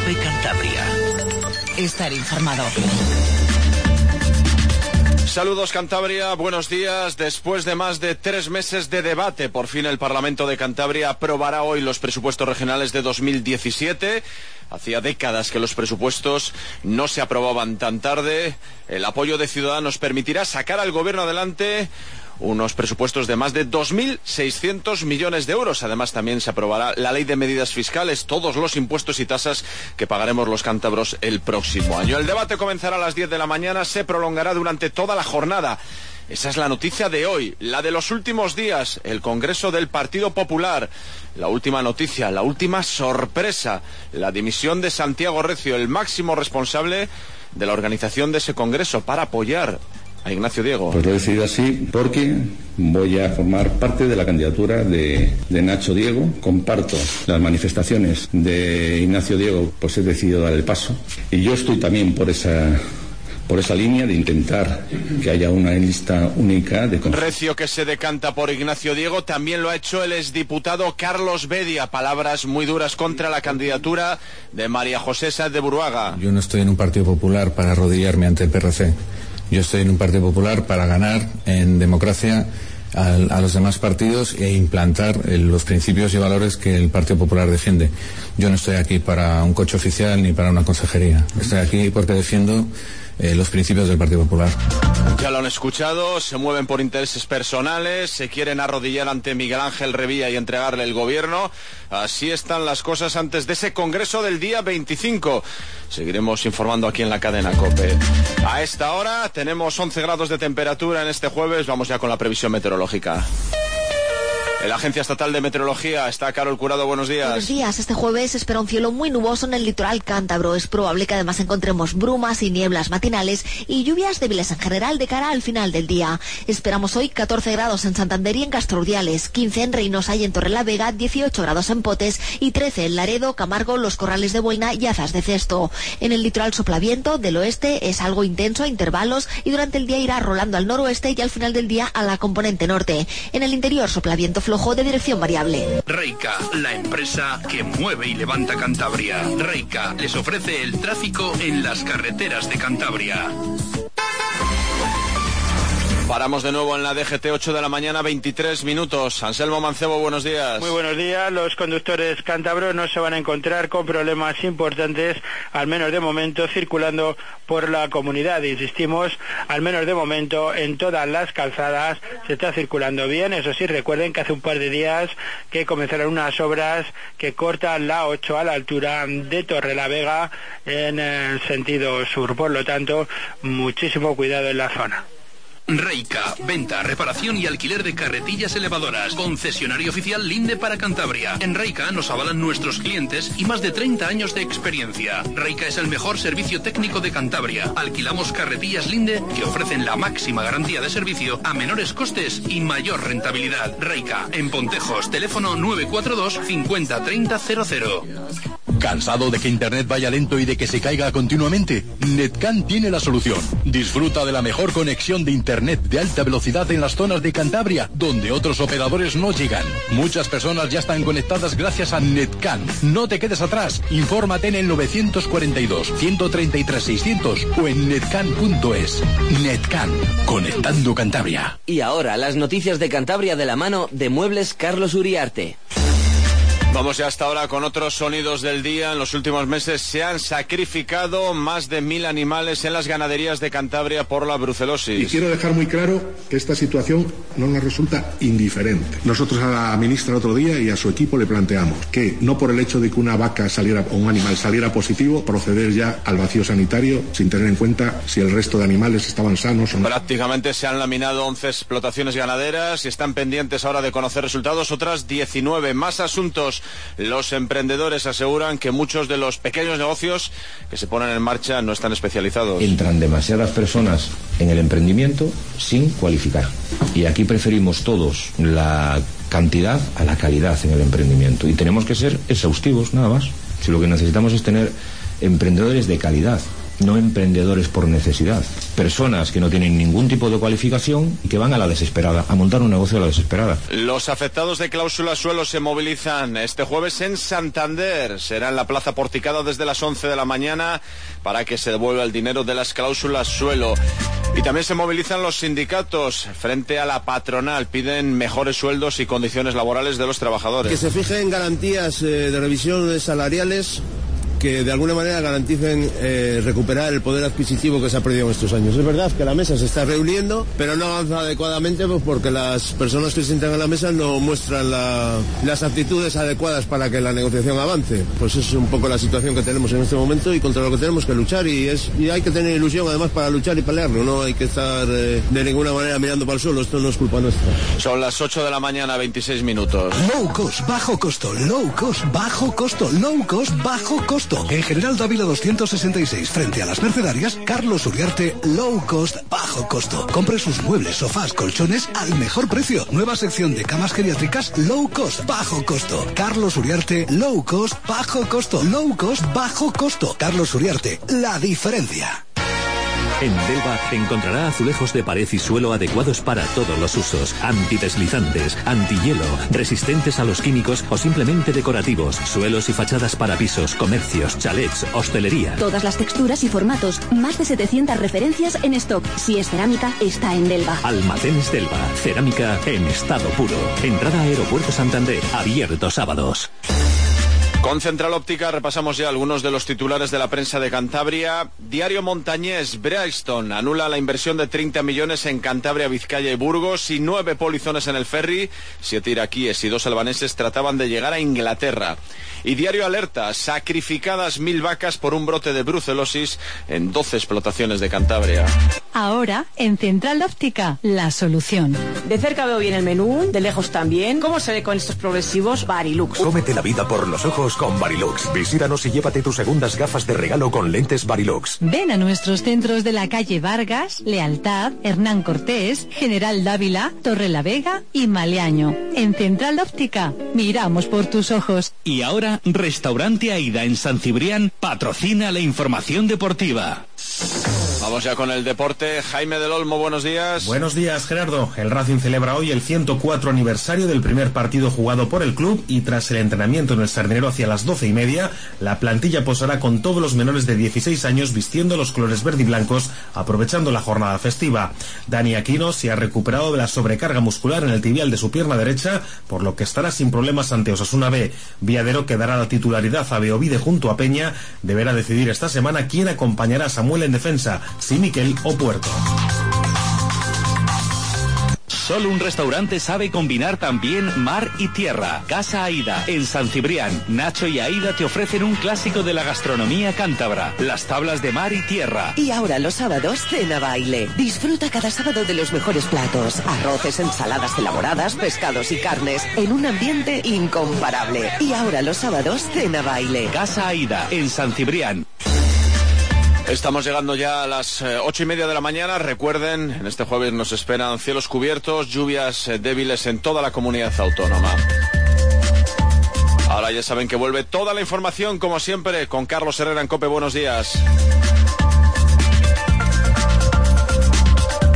COPE Cantabria. Estar informado. Saludos Cantabria, buenos días. Después de más de 3 meses de debate, por fin el Parlamento de Cantabria aprobará hoy los presupuestos regionales de 2017. Hacía décadas que los presupuestos no se aprobaban tan tarde. El apoyo de Ciudadanos permitirá sacar al gobierno adelante unos presupuestos de más de 2.600 millones de euros. Además, también se aprobará la ley de medidas fiscales, todos los impuestos y tasas que pagaremos los cántabros el próximo año. El debate comenzará a las 10 de la mañana, se prolongará durante toda la jornada. Esa es la noticia de hoy, la de los últimos días, el Congreso del Partido Popular. La última noticia, la última sorpresa, la dimisión de Santiago Recio, el máximo responsable de la organización de ese Congreso, para apoyar a Ignacio Diego. Pues lo he decidido así porque voy a formar parte de la candidatura de Nacho Diego. Comparto las manifestaciones de Ignacio Diego, pues he decidido dar el paso. Y yo estoy también por esa línea de intentar que haya una lista única de... Recio, que se decanta por Ignacio Diego, también lo ha hecho el exdiputado Carlos Bedia. Palabras muy duras contra la candidatura de María José Sáenz de Buruaga. Yo no estoy en un partido popular para arrodillarme ante el PRC. Yo estoy en un partido popular para ganar en democracia a los demás partidos e implantar los principios y valores que el Partido Popular defiende. Yo no estoy aquí para un coche oficial ni para una consejería. Estoy aquí porque defiendo los principios del Partido Popular. Ya lo han escuchado, se mueven por intereses personales, se quieren arrodillar ante Miguel Ángel Revilla y entregarle el gobierno. Así están las cosas antes de ese congreso del día 25. Seguiremos informando aquí en la cadena COPE. A esta hora tenemos 11 grados de temperatura en este jueves. Vamos ya con la previsión meteorológica. En la Agencia Estatal de Meteorología está Carol Curado, buenos días. Buenos días, este jueves se espera un cielo muy nuboso en el litoral cántabro. Es probable que además encontremos brumas y nieblas matinales y lluvias débiles en general de cara al final del día. Esperamos hoy 14 grados en Santander y en Castrurdiales, 15 en Reynosa y en Torrelavega, 18 grados en Potes y 13 en Laredo, Camargo, Los Corrales de Buena y Azas de Cesto. En el litoral soplaviento del oeste es algo intenso a intervalos y durante el día irá rolando al noroeste y al final del día a la componente norte. En el interior soplaviento flojo de dirección variable. Reica, la empresa que mueve y levanta Cantabria. Reica les ofrece el tráfico en las carreteras de Cantabria. Paramos de nuevo en la DGT, 8 de la mañana, 23 minutos. Anselmo Mancebo, buenos días. Muy buenos días. Los conductores cántabros no se van a encontrar con problemas importantes, al menos de momento, circulando por la comunidad. Insistimos, al menos de momento, en todas las calzadas se está circulando bien. Eso sí, recuerden que hace un par de días que comenzaron unas obras que cortan la 8 a la altura de Torrelavega en el sentido sur. Por lo tanto, muchísimo cuidado en la zona. Reica, venta, reparación y alquiler de carretillas elevadoras. Concesionario oficial Linde para Cantabria. En Reica nos avalan nuestros clientes y más de 30 años de experiencia. Reica es el mejor servicio técnico de Cantabria. Alquilamos carretillas Linde que ofrecen la máxima garantía de servicio a menores costes y mayor rentabilidad. Reica, en Pontejos, teléfono 942 50 30 00. ¿Cansado de que Internet vaya lento y de que se caiga continuamente? Netcan tiene la solución. Disfruta de la mejor conexión de Internet de alta velocidad en las zonas de Cantabria, donde otros operadores no llegan. Muchas personas ya están conectadas gracias a Netcan. No te quedes atrás. Infórmate en el 942 133 600 o en netcan.es. Netcan, conectando Cantabria. Y ahora las noticias de Cantabria de la mano de Muebles Carlos Uriarte. Vamos ya hasta ahora con otros sonidos del día. En los últimos meses se han sacrificado más de 1.000 animales en las ganaderías de Cantabria por la brucelosis. Y quiero dejar muy claro que esta situación no nos resulta indiferente. Nosotros a la ministra otro día y a su equipo le planteamos que no por el hecho de que una vaca saliera o un animal saliera positivo, proceder ya al vacío sanitario sin tener en cuenta si el resto de animales estaban sanos o no. Prácticamente se han laminado 11 explotaciones ganaderas y están pendientes ahora de conocer resultados otras 19. Más asuntos. Los emprendedores aseguran que muchos de los pequeños negocios que se ponen en marcha no están especializados. Entran demasiadas personas en el emprendimiento sin cualificar. Y aquí preferimos todos la cantidad a la calidad en el emprendimiento. Y tenemos que ser exhaustivos, nada más. Si lo que necesitamos es tener emprendedores de calidad no emprendedores por necesidad. Personas que no tienen ningún tipo de cualificación y que van a la desesperada, a montar un negocio a la desesperada. Los afectados de cláusula suelo se movilizan este jueves en Santander. Será en la Plaza Porticada desde las 11 de la mañana para que se devuelva el dinero de las cláusulas suelo. Y también se movilizan los sindicatos frente a la patronal. Piden mejores sueldos y condiciones laborales de los trabajadores. Que se fijen garantías de revisiones salariales que de alguna manera garanticen recuperar el poder adquisitivo que se ha perdido en estos años. Es verdad que la mesa se está reuniendo, pero no avanza adecuadamente pues porque las personas que se sientan en la mesa no muestran las actitudes adecuadas para que la negociación avance. Pues es un poco la situación que tenemos en este momento y contra lo que tenemos que luchar y hay que tener ilusión además para luchar y pelearlo. No hay que estar de ninguna manera mirando para el suelo, esto no es culpa nuestra. Son las 8 de la mañana, 26 minutos. Low cost, bajo costo, low cost, bajo costo, low cost, bajo costo. En General Dávila 266, frente a las Mercedarias, Carlos Uriarte, low cost, bajo costo. Compre sus muebles, sofás, colchones al mejor precio. Nueva sección de camas geriátricas, low cost, bajo costo. Carlos Uriarte, low cost, bajo costo. Low cost, bajo costo. Carlos Uriarte, la diferencia. En Delva encontrará azulejos de pared y suelo adecuados para todos los usos, antideslizantes, antihielo, resistentes a los químicos o simplemente decorativos, suelos y fachadas para pisos, comercios, chalets, hostelería. Todas las texturas y formatos, más de 700 referencias en stock. Si es cerámica, está en Delva. Almacenes Delva, cerámica en estado puro. Entrada a Aeropuerto Santander, abierto sábados. Con Central Óptica repasamos ya algunos de los titulares de la prensa de Cantabria. Diario montañés, Bryanston anula la inversión de 30 millones en Cantabria, Vizcaya y Burgos y 9 polizones en el ferry. 7 iraquíes y 2 albaneses trataban de llegar a Inglaterra. Y Diario Alerta, sacrificadas 1000 vacas por un brote de brucelosis en 12 explotaciones de Cantabria. Ahora, en Central Óptica, la solución. De cerca veo bien el menú, de lejos también. ¿Cómo se ve con estos progresivos? Varilux. Cómete la vida por los ojos con Varilux. Visítanos y llévate tus segundas gafas de regalo con lentes Varilux. Ven a nuestros centros de la calle Vargas, Lealtad, Hernán Cortés, General Dávila, Torrelavega y Maleaño. En Central Óptica, miramos por tus ojos. Y ahora, Restaurante Aida en San Cibrián patrocina la información deportiva. Vamos ya con el deporte. Jaime del Olmo, buenos días. Buenos días, Gerardo. El Racing celebra hoy el 104 aniversario del primer partido jugado por el club y tras el entrenamiento en el Sardinero hacia las 12:30, la plantilla posará con todos los menores de 16 años vistiendo los colores verde y blancos, aprovechando la jornada festiva. Dani Aquino se ha recuperado de la sobrecarga muscular en el tibial de su pierna derecha, por lo que estará sin problemas ante Osasuna B. Viadero, que dará la titularidad a Beovide junto a Peña, deberá decidir esta semana quién acompañará a Samuel en defensa, si Miquel o Puerto. Solo un restaurante sabe combinar también mar y tierra. Casa Aida, en San Cibrián. Nacho y Aida te ofrecen un clásico de la gastronomía cántabra, las tablas de mar y tierra. Y ahora los sábados, cena baile. Disfruta cada sábado de los mejores platos. Arroces, ensaladas elaboradas, pescados y carnes, en un ambiente incomparable. Y ahora los sábados, cena baile. Casa Aida, en San Cibrián. Estamos llegando ya a las 8:30 de la mañana. Recuerden, en este jueves nos esperan cielos cubiertos, lluvias débiles en toda la comunidad autónoma. Ahora ya saben que vuelve toda la información, como siempre, con Carlos Herrera en COPE. Buenos días.